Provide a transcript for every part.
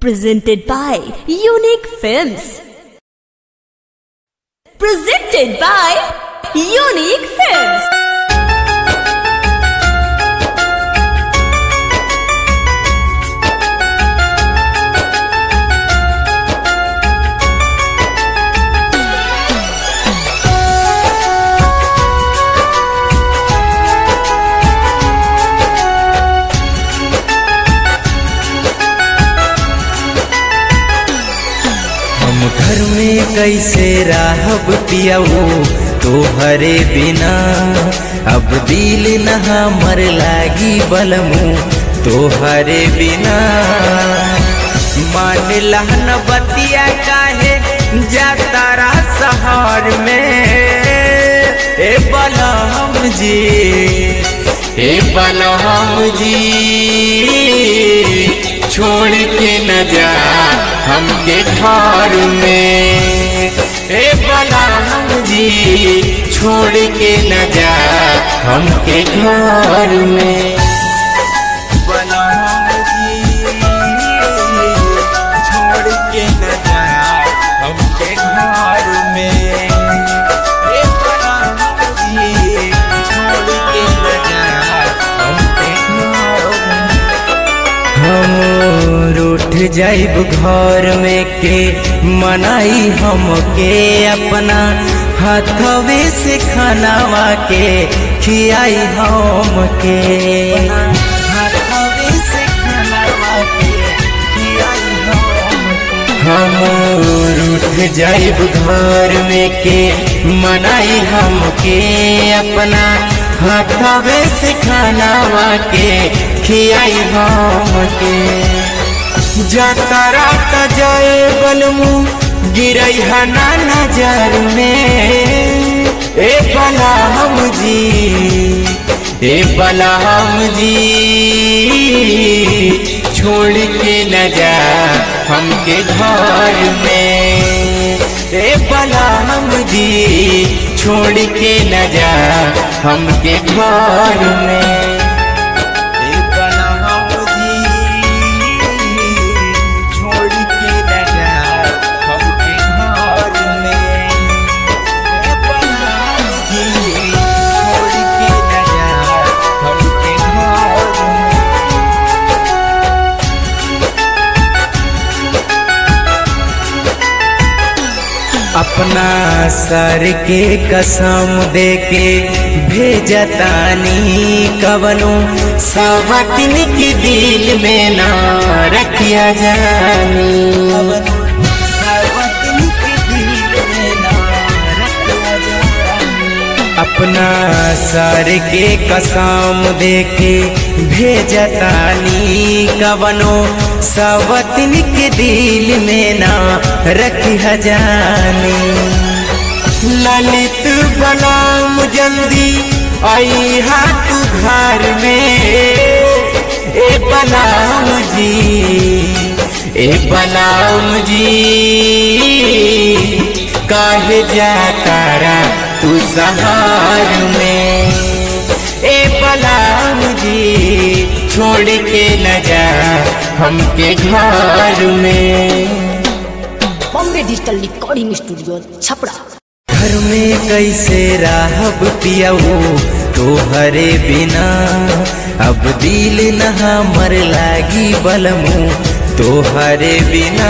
Presented by Unique Films. Presented by Unique Films. घर में कैसे रहब पियाऊ तोहरे बिना, अब दिल न हमर लागी बलमू तोहरे बिना। मान लहन बतिया काहे जातारा शहर में, ए बलम जी, ए बलम जी, छोड़ के न जा हमके घर में। ए बलम जी, छोड़ के न जा हमके घर में। बलम जी, छोड़ के न जा हमके घर में। ए बलम जी, छोड़ के न जा हमके घर में। हम रूठ जाइब घर में के मनाई हमके अपना हाथवे से खानावा के खियाई हमके, हाथवे से खानावा के खियाई हमके। हम रूठ जाइब घर में के मनाई हमके अपना हाथवे से खानावा के खियाई हमके। जातारा त जाए बलमू गिरई हना नजर में। ए बलम जी, ए बलम जी, छोड़ के न जा हमके घर में। ए बलम जी, छोड़ के न जा हमके घर में। अपना सर के कसम दे के भेजतानी कवनो सवतिन के दिल में ना रखिया जानी। सवतिन के दिल में ना रखिया जानी। अपना सर के कसम दे के भेजतानी कवनो सवतिन के दिल में ना रखिया जानी। ललित बलम जल्दी आई हाथ घर में। ए बलम जी, ए बलम जी, काहे जातारा तू शहर में। ए बलम जी, छोड़ के न जा हमके घर में। Bombay digital recording studio Chhapra. घर में कैसे रहब पियाऊ तोहरे बिना, अब दिल न हमर लागी बलमू तोहरे बिना।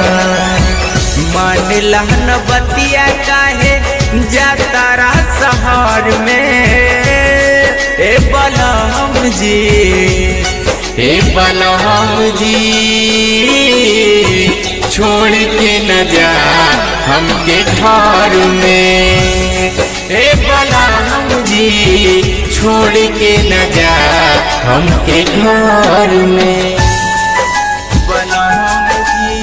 मान लहन बतिया काहे जातारा शहर में। ए बलम जी, ए बलम जी, छोड़ के न जा हमके घर में। ए बलम जी, छोड़ के न जा हमके घर में। बलम जी,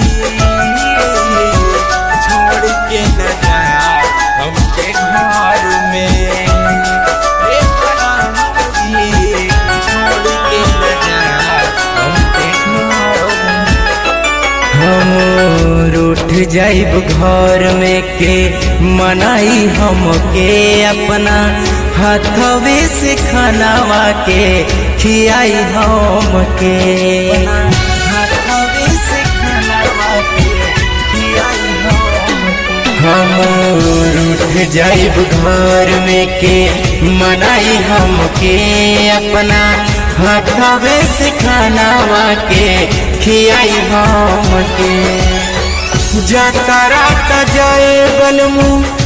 छोड़ के न जा हमके घर में। ए बलम जी, छोड़ के न जा हमके घर में। हम रूठ जाइब घर में के मनाई हमके अपना हाथवे से खानावा के खियाई हमके। हाथवे से खाना रूठ जाइब घर में के मनाई हमके अपना हाथवे से खानावा के खियाई हमके। जाता रात जाए बलमू